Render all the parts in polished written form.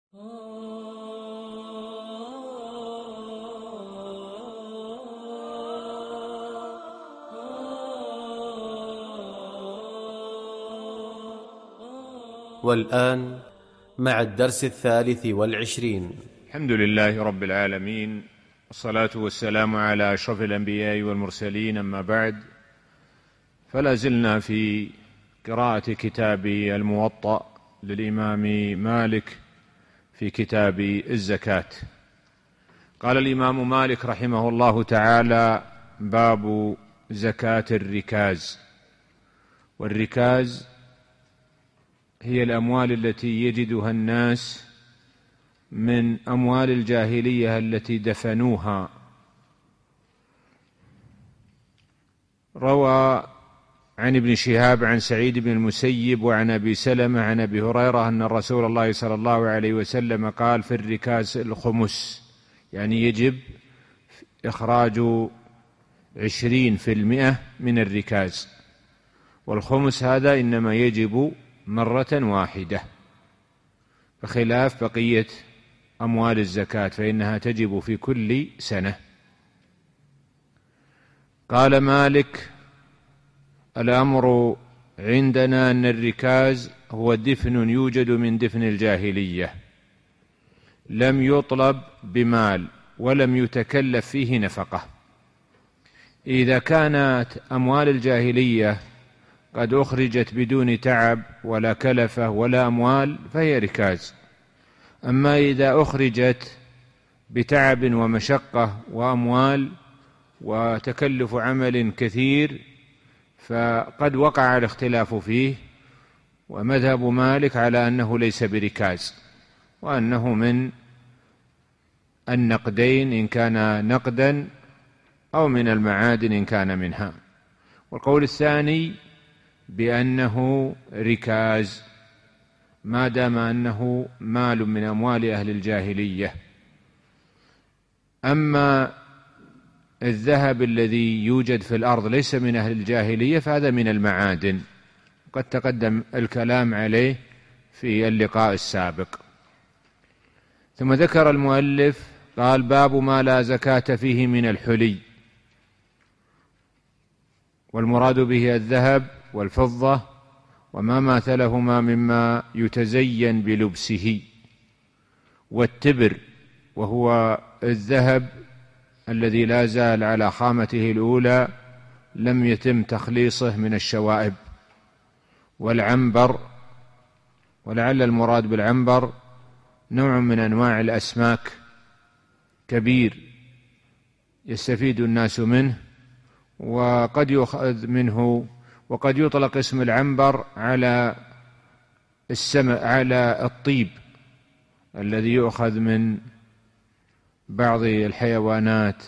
والآن مع الدرس 23. الحمد لله رب العالمين، والصلاة والسلام على أشرف الأنبياء والمرسلين، أما بعد، فلا زلنا في قراءة كتاب الموطأ للإمام مالك في كتاب الزكاة. قال الإمام مالك رحمه الله تعالى: باب زكاة الركاز. والركاز هي الأموال التي يجدها الناس من أموال الجاهلية التي دفنوها. روى عن ابن شهاب عن سعيد بن المسيب وعن أبي سلمة عن أبي هريرة أن رسول الله صلى الله عليه وسلم قال: في الركاز الخمس، يعني يجب إخراج 20% من الركاز، والخمس هذا إنما يجب مرة واحدة، بخلاف بقية أموال الزكاة فإنها تجب في كل سنة. قال مالك: الأمر عندنا أن الركاز هو دفن يوجد من دفن الجاهلية، لم يطلب بمال ولم يتكلف فيه نفقة. إذا كانت أموال الجاهلية قد أخرجت بدون تعب ولا كلفة ولا أموال فهي ركاز. أما إذا أخرجت بتعب ومشقة وأموال وتكلف عمل كثير فقد وقع الاختلاف فيه، ومذهب مالك على أنه ليس بركاز، وأنه من النقدين إن كان نقدا أو من المعادن إن كان منها. والقول الثاني بأنه ركاز ما دام أنه مال من أموال أهل الجاهلية. أما الذهب الذي يوجد في الأرض ليس من أهل الجاهلية فهذا من المعادن، قد تقدم الكلام عليه في اللقاء السابق. ثم ذكر المؤلف قال: باب ما لا زكاة فيه من الحلي، والمراد به الذهب والفضة وما ماثلهما مما يتزين بلبسه، والتبر وهو الذهب الذي لا زال على خامته الأولى لم يتم تخليصه من الشوائب، والعنبر، ولعل المراد بالعنبر نوع من أنواع الأسماك كبير يستفيد الناس منه، وقد يؤخذ منه، وقد يطلق اسم العنبر على على الطيب الذي يؤخذ من بعض الحيوانات.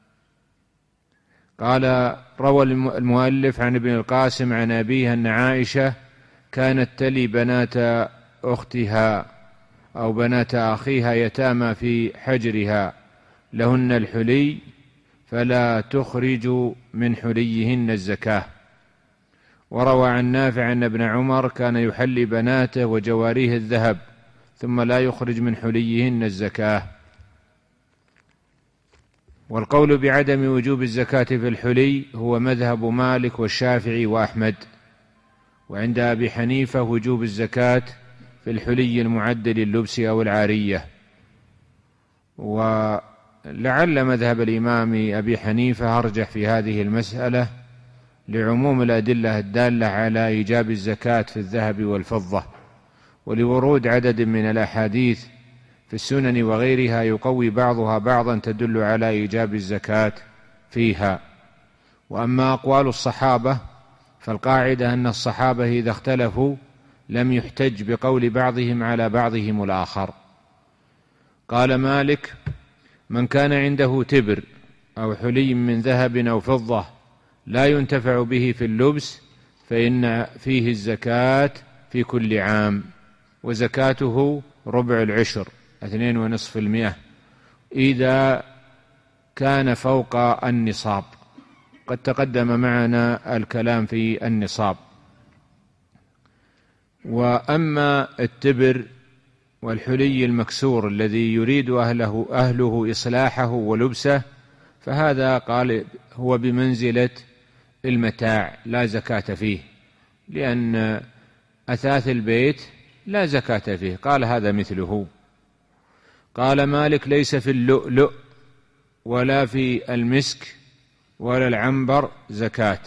قال: روى المؤلف عن ابن القاسم عن أبيه أن عائشة كانت تلي بنات أختها أو بنات أخيها يتامى في حجرها لهن الحلي فلا تخرج من حليهن الزكاة. وروى عن نافع أن ابن عمر كان يحلي بناته وجواريه الذهب ثم لا يخرج من حليهن الزكاة. والقول بعدم وجوب الزكاة في الحلي هو مذهب مالك والشافعي وأحمد، وعند أبي حنيفة وجوب الزكاة في الحلي المعد لللبس أو العارية. ولعل مذهب الإمام أبي حنيفة أرجح في هذه المسألة لعموم الأدلة الدالة على إيجاب الزكاة في الذهب والفضة، ولورود عدد من الأحاديث في السنن وغيرها يقوي بعضها بعضا تدل على إيجاب الزكاة فيها. وأما أقوال الصحابة فالقاعدة أن الصحابة إذا اختلفوا لم يحتج بقول بعضهم على بعضهم الآخر. قال مالك: من كان عنده تبر أو حلي من ذهب أو فضة لا ينتفع به في اللبس فإن فيه الزكاة في كل عام، وزكاته ربع العشر 2.5% إذا كان فوق النصاب. قد تقدم معنا الكلام في النصاب. وأما التبر والحلي المكسور الذي يريد أهله إصلاحه ولبسه، فهذا قال هو بمنزلة المتاع لا زكاة فيه، لأن أثاث البيت لا زكاة فيه، قال هذا مثله. قال مالك ليس في اللؤلؤ ولا في المسك ولا العنبر زكاة،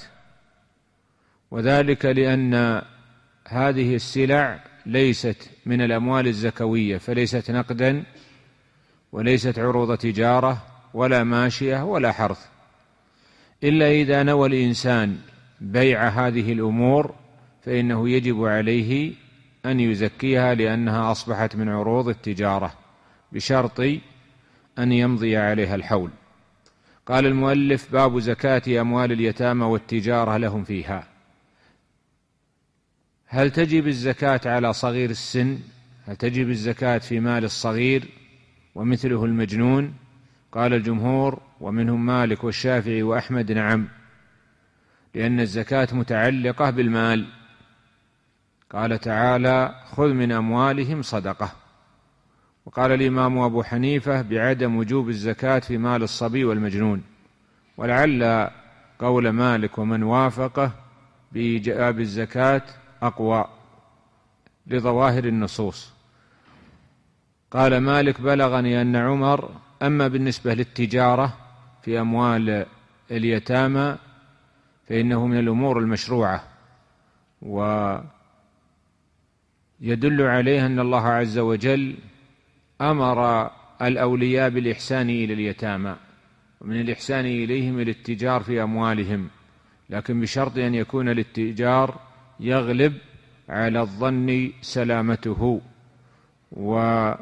وذلك لأن هذه السلع ليست من الأموال الزكوية، فليست نقدا وليست عروض تجارة ولا ماشية ولا حرث، إلا إذا نوى الإنسان بيع هذه الأمور فإنه يجب عليه أن يزكيها، لأنها أصبحت من عروض التجارة بشرط أن يمضي عليها الحول. قال المؤلف: باب زكاة أموال اليتامى والتجارة لهم فيها. هل تجب الزكاة على صغير السن؟ هل تجب الزكاة في مال الصغير ومثله المجنون؟ قال الجمهور ومنهم مالك والشافعي وأحمد: نعم، لأن الزكاة متعلقة بالمال. قال تعالى: خذ من أموالهم صدقة. وقال الإمام أبو حنيفة بعدم وجوب الزكاة في مال الصبي والمجنون، ولعل قول مالك ومن وافقه بإيجاب الزكاة أقوى لظواهر النصوص. قال مالك: بلغني أن عمر أما بالنسبة للتجارة في أموال اليتامى فإنه من الأمور المشروعة، ويدل عليه أن الله عز وجل أمر الأولياء بالإحسان إلى اليتامى، ومن الإحسان إليهم الاتجار في أموالهم، لكن بشرط أن يكون الاتجار يغلب على الظن سلامته. وقال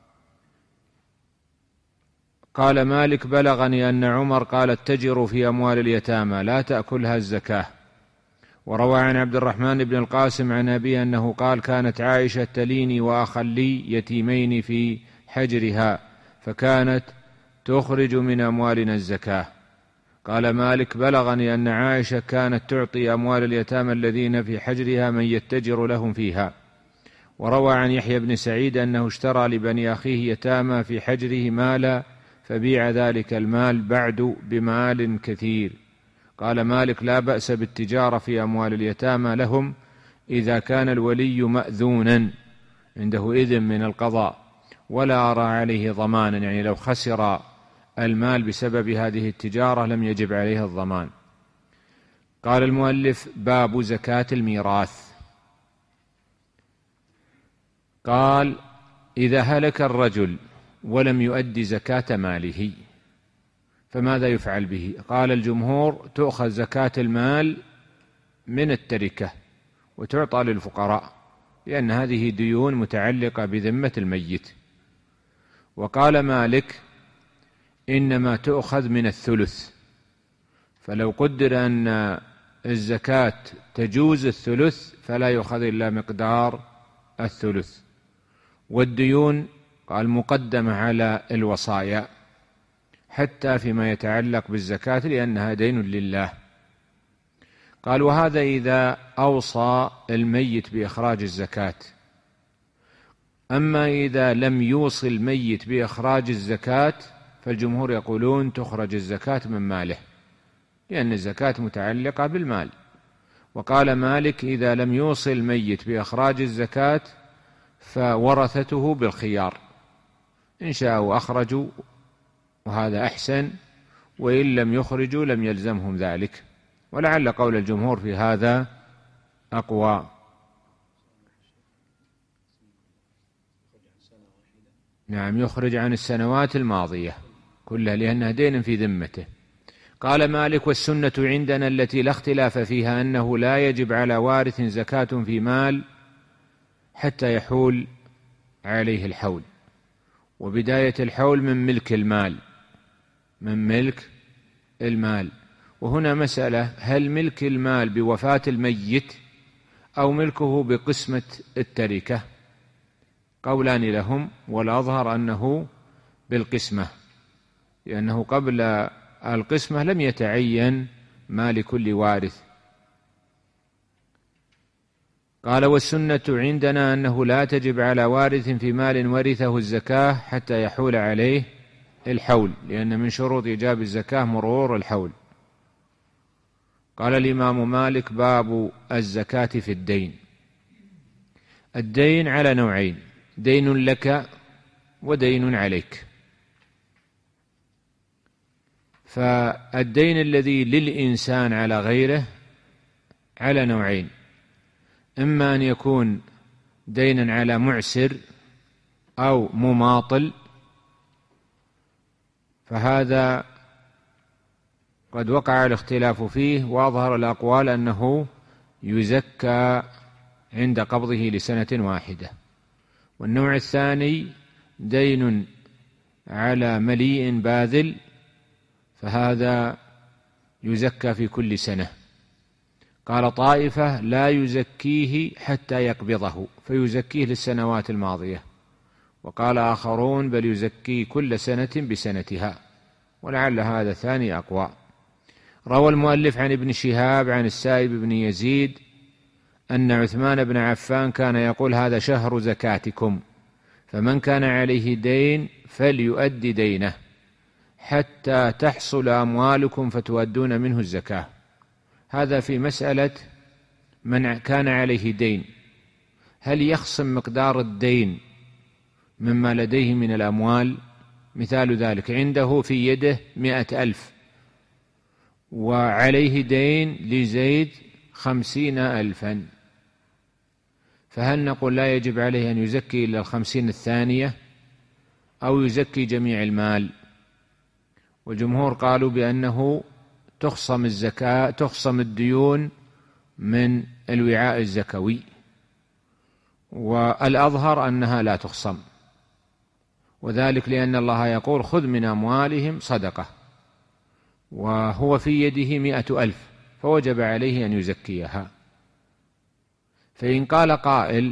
مالك: بلغني أن عمر قال: اتجروا في أموال اليتامى لا تأكلها الزكاة. وروى عن عبد الرحمن بن القاسم عن أبيه أنه قال: كانت عائشة تليني وأخا لي يتيمين في حجرها، فكانت تخرج من أموالنا الزكاة. قال مالك: بلغني أن عائشة كانت تعطي أموال اليتامى الذين في حجرها من يتجر لهم فيها. وروى عن يحيى بن سعيد أنه اشترى لبني أخيه يتامى في حجره مالا، فبيع ذلك المال بعد بمال كثير. قال مالك: لا بأس بالتجارة في أموال اليتامى لهم إذا كان الولي مأذونا عنده إذن من القضاء، ولا أرى عليه ضمانا، يعني لو خسر المال بسبب هذه التجارة لم يجب عليه الضمان. قال المؤلف: باب زكاة الميراث. قال: إذا هلك الرجل ولم يؤدي زكاة ماله فماذا يفعل به؟ قال الجمهور: تؤخذ زكاة المال من التركة وتعطى للفقراء، لأن هذه ديون متعلقة بذمة الميت. وقال مالك: إنما تؤخذ من الثلث، فلو قدر أن الزكاة تجوز الثلث فلا يؤخذ إلا مقدار الثلث. والديون قال مقدمة على الوصايا حتى فيما يتعلق بالزكاة، لأنها دين لله. قال: وهذا إذا أوصى الميت بإخراج الزكاة. أما إذا لم يوصي الميت بإخراج الزكاة فالجمهور يقولون تخرج الزكاة من ماله، لأن الزكاة متعلقة بالمال. وقال مالك: إذا لم يوصي الميت بإخراج الزكاة فورثته بالخيار، إن شاءوا أخرجوا وهذا أحسن، وإن لم يخرجوا لم يلزمهم ذلك. ولعل قول الجمهور في هذا أقوى. نعم، يخرج عن السنوات الماضية كلها لأنها دين في ذمته. قال مالك: والسنة عندنا التي لا اختلاف فيها أنه لا يجب على وارث زكاة في مال حتى يحول عليه الحول، وبداية الحول من ملك المال، من ملك المال. وهنا مسألة: هل ملك المال بوفاة الميت أو ملكه بقسمة التركة؟ قولان لهم، والأظهر أنه بالقسمة، لأنه قبل القسمة لم يتعين ما لكل وارث. قال: والسنة عندنا أنه لا تجب على وارث في مال ورثه الزكاة حتى يحول عليه الحول، لأن من شروط إيجاب الزكاة مرور الحول. قال الإمام مالك: باب الزكاة في الدين. الدين على نوعين: دين لك ودين عليك. فالدين الذي للإنسان على غيره على نوعين: إما أن يكون دينا على معسر أو مماطل، فهذا قد وقع الاختلاف فيه، وأظهر الأقوال أنه يزكى عند قبضه لسنة واحدة. والنوع الثاني دين على مليء باذل، فهذا يزكى في كل سنة. قال طائفة: لا يزكيه حتى يقبضه، فيزكيه للسنوات الماضية. وقال آخرون: بل يزكي كل سنة بسنتها، ولعل هذا الثاني أقوى. روى المؤلف عن ابن شهاب عن السائب بن يزيد أن عثمان بن عفان كان يقول: هذا شهر زكاتكم، فمن كان عليه دين فليؤدي دينه حتى تحصل أموالكم فتؤدون منه الزكاة. هذا في مسألة من كان عليه دين، هل يخصم مقدار الدين مما لديه من الأموال؟ مثال ذلك: عنده في يده 100,000 وعليه دين لزيد 50,000، فهل نقول لا يجب عليه أن يزكي إلا 50 الثانية أو يزكي جميع المال؟ والجمهور قالوا بأنه تخصم الزكاة، تخصم الديون من الوعاء الزكوي، والأظهر أنها لا تخصم، وذلك لأن الله يقول: خذ من أموالهم صدقة، وهو في يده 100,000 فوجب عليه أن يزكيها. فإن قال قائل: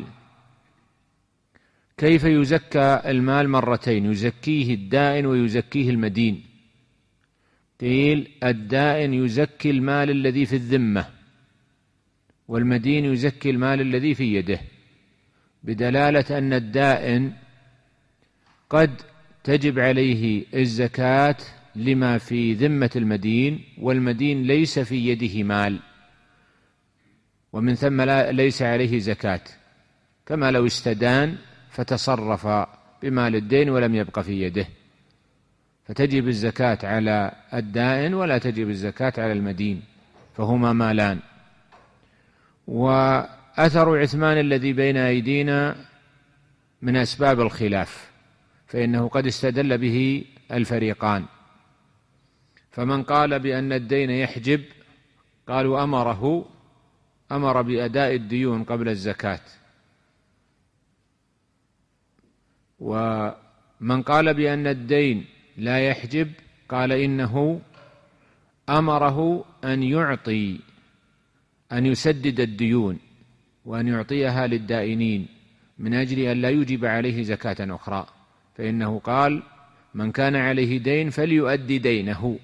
كيف يزكى المال مرتين، يزكيه الدائن ويزكيه المدين؟ قيل: الدائن يزكي المال الذي في الذمة، والمدين يزكي المال الذي في يده، بدلالة أن الدائن قد تجب عليه الزكاة لما في ذمة المدين، والمدين ليس في يده مال، ومن ثم ليس عليه زكاة، كما لو استدان فتصرف بمال الدين ولم يبق في يده، فتجب الزكاة على الدائن ولا تجب الزكاة على المدين، فهما مالان. وأثر عثمان الذي بين أيدينا من أسباب الخلاف، فإنه قد استدل به الفريقان. فمن قال بأن الدين يحجب قالوا أمر بأداء الديون قبل الزكاة، ومن قال بأن الدين لا يحجب قال إنه أمره أن يسدد الديون وأن يعطيها للدائنين من أجل أن لا يجب عليه زكاة أخرى، فإنه قال: من كان عليه دين فليؤدي دينه،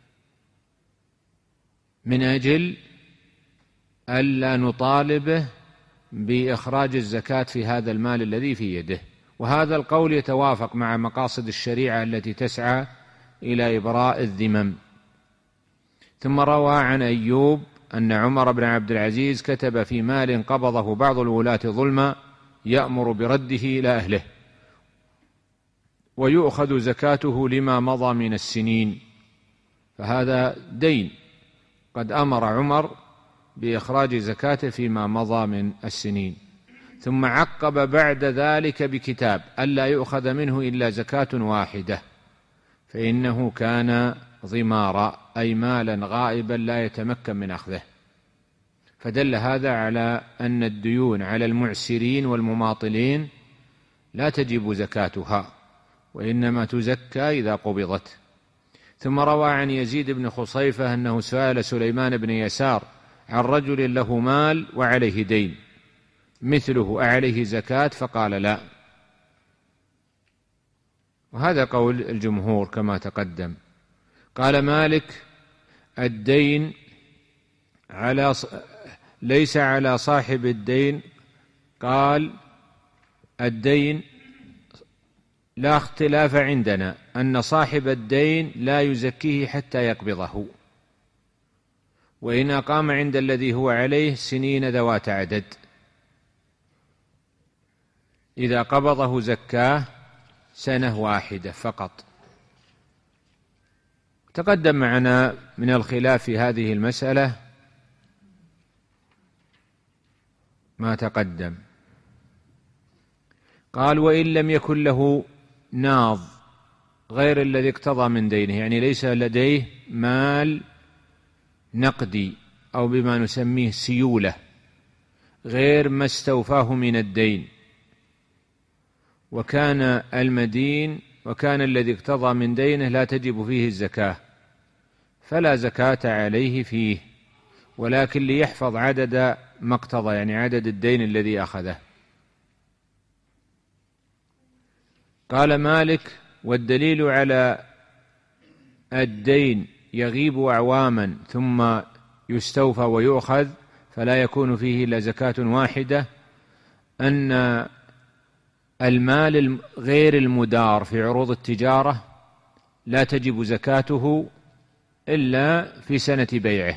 من أجل ألا نطالبه بإخراج الزكاة في هذا المال الذي في يده. وهذا القول يتوافق مع مقاصد الشريعة التي تسعى إلى إبراء الذمم. ثم روى عن أيوب أن عمر بن عبد العزيز كتب في مال قبضه بعض الولاة ظلما يأمر برده إلى أهله، ويؤخذ زكاته لما مضى من السنين، فهذا دين قد أمر عمر بإخراج زكاته فيما مضى من السنين. ثم عقب بعد ذلك بكتاب: ألا يؤخذ منه إلا زكاة واحدة، فإنه كان ضمارا، أي مالا غائبا لا يتمكن من أخذه. فدل هذا على أن الديون على المعسرين والمماطلين لا تجب زكاتها، وإنما تزكى إذا قبضت. ثم روى عن يزيد بن خصيفة أنه سأل سليمان بن يسار عن رجل له مال وعليه دين مثله أعليه زكاة؟ فقال: لا. وهذا قول الجمهور كما تقدم. قال مالك: الدين ليس على صاحب الدين قال: الدين لا اختلاف عندنا أن صاحب الدين لا يزكيه حتى يقبضه، وإن أقام عند الذي هو عليه سنين ذوات عدد، إذا قبضه زكاه سنة واحدة فقط. تقدم معنا من الخلاف في هذه المسألة ما تقدم. قال: وإن لم يكن له ناض غير الذي اقتضى من دينه، يعني ليس لديه مال نقدي أو بما نسميه سيولة غير ما استوفاه من الدين، وكان المدين وكان الذي اقتضى من دينه لا تجب فيه الزكاة، فلا زكاة عليه فيه، ولكن ليحفظ عدد ما اقتضى، يعني عدد الدين الذي أخذه. قال مالك: والدليل على الدين يغيب أعواما ثم يستوفى ويؤخذ فلا يكون فيه إلا زكاة واحدة، أن المال غير المدار في عروض التجارة لا تجب زكاته إلا في سنة بيعه.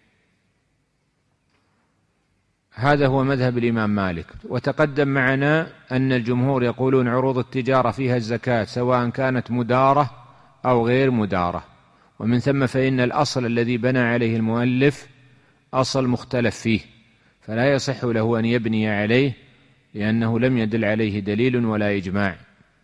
هذا هو مذهب الإمام مالك. وتقدم معنا أن الجمهور يقولون عروض التجارة فيها الزكاة سواء كانت مدارة أو غير مدارة، ومن ثم فإن الأصل الذي بنى عليه المؤلف أصل مختلف فيه، فلا يصح له أن يبني عليه لأنه لم يدل عليه دليل ولا إجماع.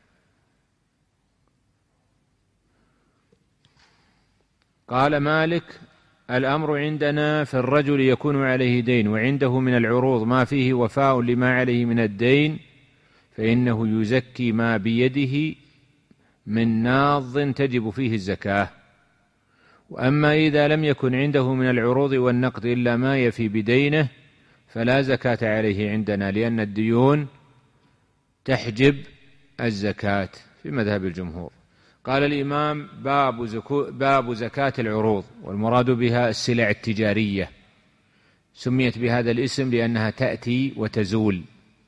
قال مالك: الأمر عندنا في الرجل يكون عليه دين وعنده من العروض ما فيه وفاء لما عليه من الدين، فإنه يزكي ما بيده من ناض تجب فيه الزكاة. وأما إذا لم يكن عنده من العروض والنقد إلا ما يفي بدينه فلا زكاة عليه عندنا، لأن الديون تحجب الزكاة في مذهب الجمهور. قال الإمام: باب زكاة العروض، والمراد بها السلع التجارية، سميت بهذا الاسم لأنها تأتي وتزول.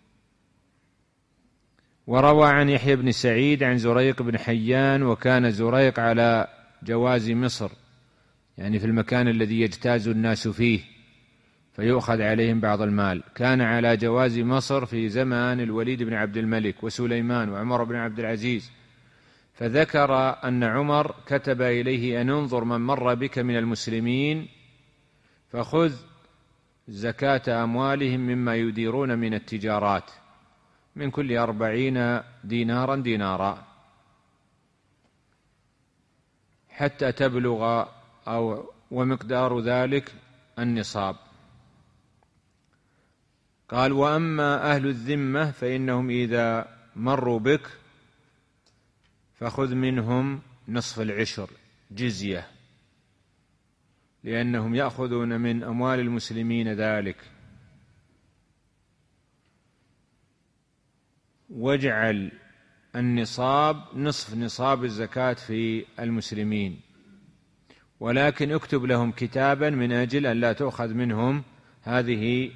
وروى عن يحيى بن سعيد عن زريق بن حيان: وكان زريق على جواز مصر، يعني في المكان الذي يجتاز الناس فيه فيؤخذ عليهم بعض المال، كان على جواز مصر في زمان الوليد بن عبد الملك وسليمان وعمر بن عبد العزيز، فذكر أن عمر كتب إليه أن انظر من مر بك من المسلمين فخذ زكاة أموالهم مما يديرون من التجارات من كل 40 دينارا دينارا حتى تبلغ ومقدار ذلك النصاب. قال: وأما أهل الذمة فإنهم إذا مروا بك فخذ منهم نصف العشر جزية، لأنهم يأخذون من أموال المسلمين ذلك، واجعل النصاب نصف نصاب الزكاة في المسلمين، ولكن اكتب لهم كتابا من أجل أن لا تؤخذ منهم هذه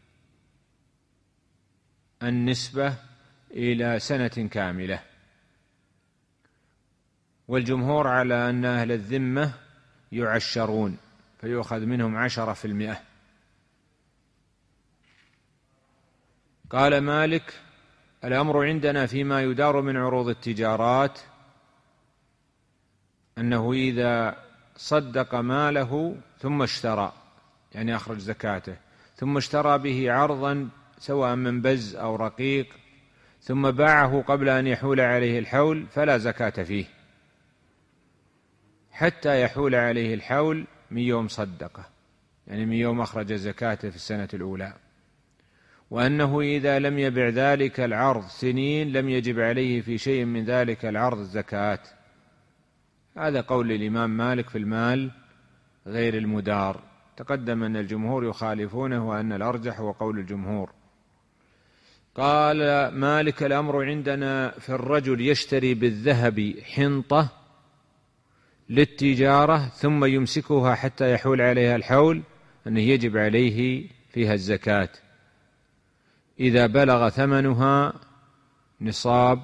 النسبة إلى سنة كاملة. والجمهور على أن أهل الذمة يعشرون فيؤخذ منهم 10%. قال مالك: الأمر عندنا فيما يدار من عروض التجارات أنه إذا صدق ماله ثم اشترى، يعني أخرج زكاته، ثم اشترى به عرضا سواء من بز أو رقيق ثم باعه قبل أن يحول عليه الحول فلا زكاة فيه حتى يحول عليه الحول من يوم صدقه، يعني من يوم أخرج زكاته في السنة الأولى. وأنه إذا لم يبع ذلك العرض سنين لم يجب عليه في شيء من ذلك العرض الزكاة. هذا قول الإمام مالك في المال غير المدار. تقدم أن الجمهور يخالفونه وأن الأرجح هو قول الجمهور. قال مالك: الأمر عندنا في الرجل يشتري بالذهب حنطة للتجارة ثم يمسكها حتى يحول عليها الحول، أنه يجب عليه فيها الزكاة إذا بلغ ثمنها نصاب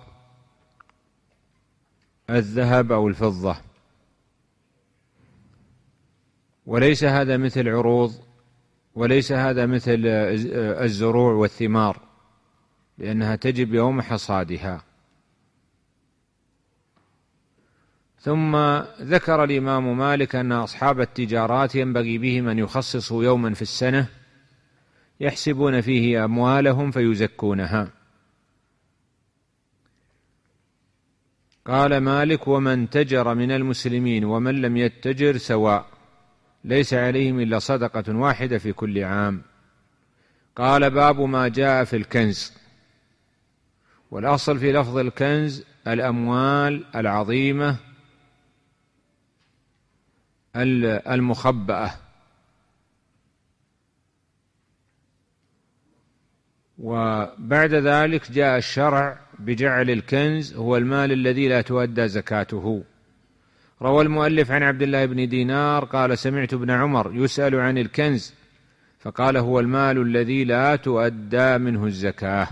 الذهب أو الفضة. وليس هذا مثل عروض، وليس هذا مثل الزروع والثمار، لأنها تجب يوم حصادها. ثم ذكر الإمام مالك أن أصحاب التجارات ينبغي بهم أن يخصصوا يوما في السنة يحسبون فيه أموالهم فيزكونها. قال مالك: ومن تجر من المسلمين ومن لم يتجر سواء، ليس عليهم إلا صدقة واحدة في كل عام. قال: باب ما جاء في الكنز. والأصل في لفظ الكنز الأموال العظيمة المخبأة. وبعد ذلك جاء الشرع بجعل الكنز هو المال الذي لا تؤدى زكاته. روى المؤلف عن عبد الله بن دينار قال: سمعت ابن عمر يسأل عن الكنز فقال: هو المال الذي لا تؤدى منه الزكاة.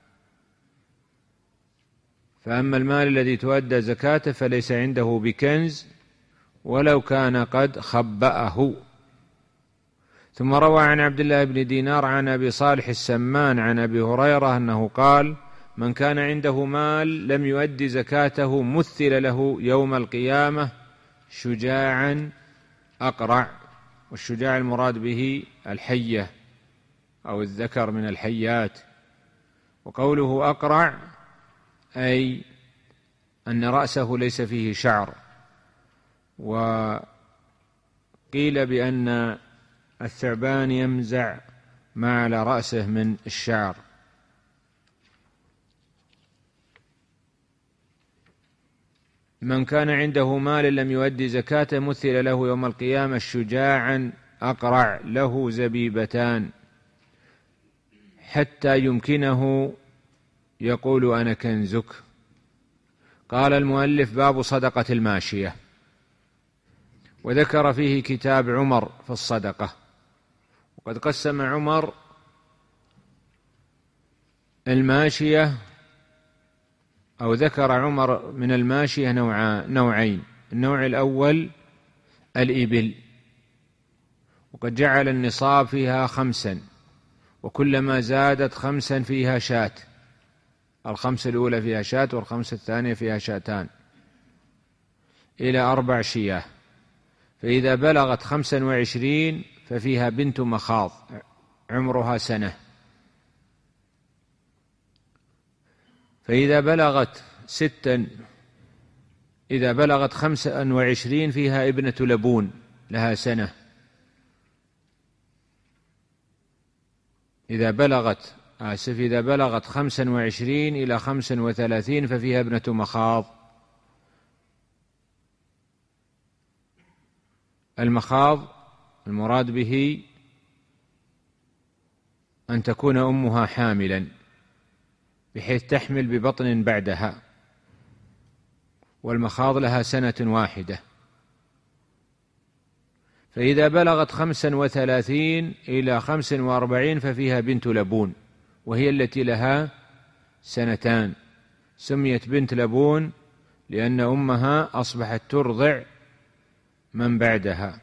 فأما المال الذي تؤدى زكاته فليس عنده بكنز ولو كان قد خبأه. ثم روى عن عبد الله بن دينار عن أبي صالح السمان عن أبي هريرة أنه قال: من كان عنده مال لم يؤد زكاته مثل له يوم القيامة شجاعا أقرع. والشجاع المراد به الحية أو الذكر من الحيات. وقوله أقرع أي أن رأسه ليس فيه شعر. وقيل بأن الثعبان يمزع ما على رأسه من الشعر. من كان عنده مال لم يؤدي زكاته مثل له يوم القيامة شجاعا أقرع له زبيبتان حتى يمكنه يقول أنا كنزك. قال المؤلف: باب صدقة الماشية. وذكر فيه كتاب عمر في الصدقة. وقد قسم عمر الماشية، أو ذكر عمر من الماشية نوعين. النوع الأول الإبل، وقد جعل النصاب فيها 5، وكلما زادت 5 فيها شاة. 5 الأولى فيها شاة، وال5 الثانية فيها شاتان، إلى 4 شياه. فإذا بلغت 25 ففيها بنت مخاض عمرها 1 سنة. فإذا بلغت 25 فيها ابنة لبون لها 1 سنة. إذا بلغت 25 إلى 35 ففيها ابنة مخاض. المخاض المراد به أن تكون أمها حاملا بحيث تحمل ببطن بعدها، والمخاض لها 1 واحدة. فإذا بلغت 35 إلى 45 ففيها بنت لبون، وهي التي لها 2 سنين. سميت بنت لبون لأن أمها أصبحت ترضع من بعدها.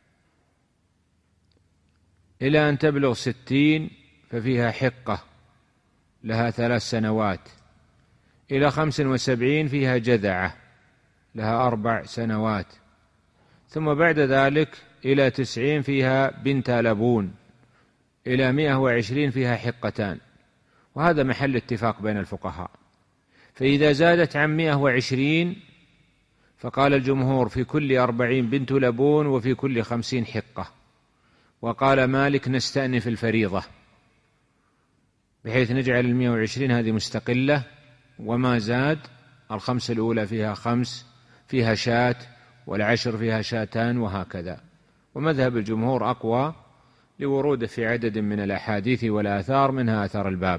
إلى أن تبلغ 60 ففيها حقة لها 3 سنوات. إلى 75 فيها جذعة لها 4 سنوات. ثم بعد ذلك إلى 90 فيها بنت لبون. إلى 120 فيها حقتان. وهذا محل اتفاق بين الفقهاء. فإذا زادت عن 120 فقال الجمهور في كل 40 بنت لبون وفي كل 50 حقة. وقال مالك نستأنف الفريضة بحيث نجعل 120 هذه مستقلة، وما زاد 5 الأولى فيها 5 فيها شاة، وال10 فيها شاتان، وهكذا. ومذهب الجمهور أقوى لوروده في عدد من الأحاديث والآثار، منها آثار الباب.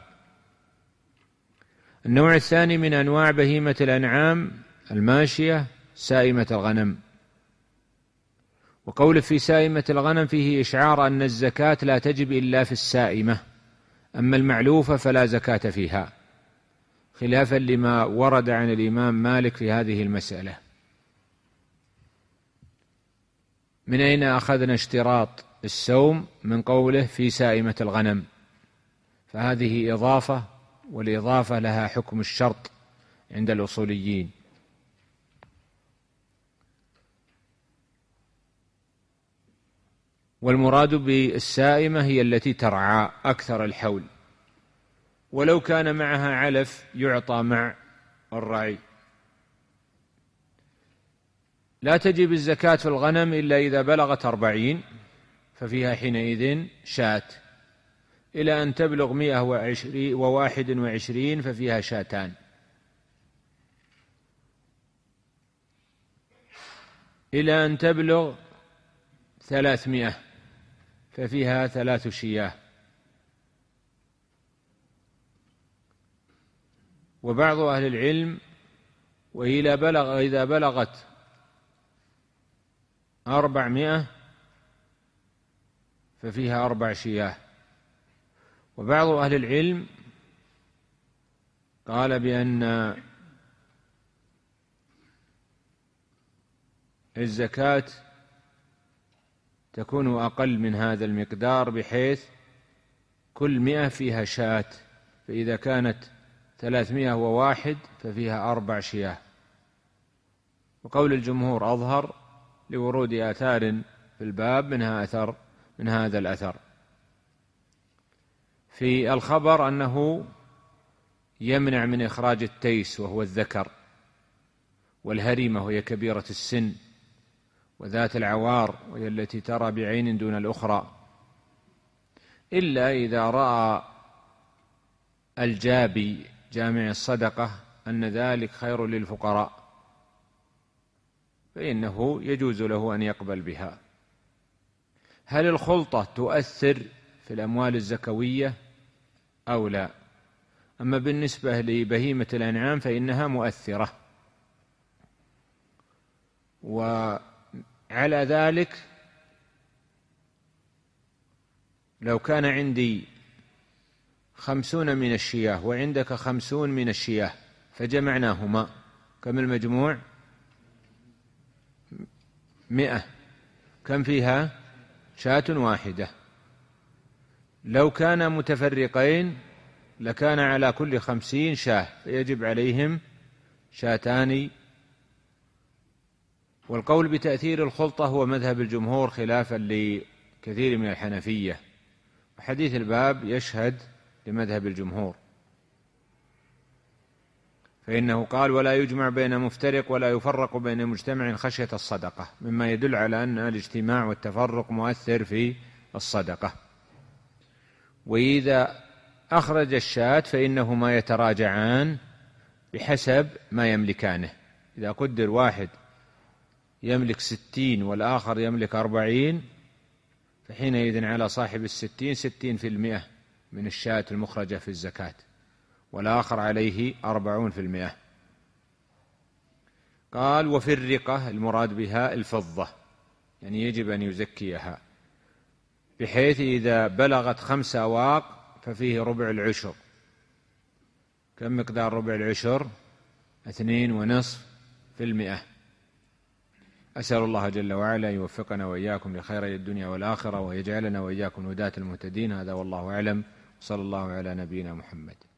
النوع الثاني من أنواع بهيمة الأنعام الماشية سائمة الغنم. وقول في سائمة الغنم فيه إشعار أن الزكاة لا تجب إلا في السائمة، أما المعلوفة فلا زكاة فيها، خلافا لما ورد عن الإمام مالك في هذه المسألة. من أين أخذنا اشتراط السوم؟ من قوله في سائمة الغنم، فهذه إضافة، والإضافة لها حكم الشرط عند الأصوليين. والمراد بالسائمة هي التي ترعى أكثر الحول، ولو كان معها علف يعطى مع الرعي. لا تجب الزكاة في الغنم إلا إذا بلغت 40، ففيها حينئذ شاة، إلى أن تبلغ 121 ففيها شاتان، إلى أن تبلغ 300 ففيها 3 شياه. وبعض أهل العلم إذا بلغت 400 ففيها 4 شياه. وبعض أهل العلم قال بأن الزكاة تكون أقل من هذا المقدار، بحيث كل 100 فيها شاة، فإذا كانت 301 ففيها 4 شياه. وقول الجمهور أظهر لورود آثار في الباب، منها أثر من هذا الأثر في الخبر أنه يمنع من إخراج التيس وهو الذكر، والهرمة وهي كبيرة السن، وذات العوار وهي التي ترى بعين دون الأخرى، إلا إذا رأى الجابي جامع الصدقة أن ذلك خير للفقراء، فإنه يجوز له أن يقبل بها. هل الخلطة تؤثر في الأموال الزكوية أو لا؟ أما بالنسبة لبهيمة الأنعام فإنها مؤثرة. وعلى ذلك لو كان عندي 50 من الشياه وعندك 50 من الشياه فجمعناهما، كم المجموع؟ 100. كم فيها؟ شاة واحدة. لو كانا متفرقين لكان على كل 50 شاة، فيجب عليهم شاتان. والقول بتأثير الخلطة هو مذهب الجمهور خلافا لكثير من الحنفية، وحديث الباب يشهد لمذهب الجمهور، فإنه قال ولا يجمع بين مفترق ولا يفرق بين مجتمع خشية الصدقة، مما يدل على أن الاجتماع والتفرق مؤثر في الصدقة. وإذا أخرج الشاة فإنهما يتراجعان بحسب ما يملكانه. إذا قدر واحد يملك 60 والآخر يملك 40، فحينئذ على صاحب 60% من الشاة المخرجة في الزكاة، والآخر عليه 40%. قال وفي الرقة المراد بها الفضة، يعني يجب أن يزكيها، بحيث إذا بلغت 5 أواق ففيه ربع العشر. كم مقدار ربع العشر؟ 2.5%. أسأل الله جل وعلا يوفقنا وإياكم لخير الدنيا والآخرة، ويجعلنا وإياكم هداة المهتدين. هذا والله أعلم، صلى الله على نبينا محمد.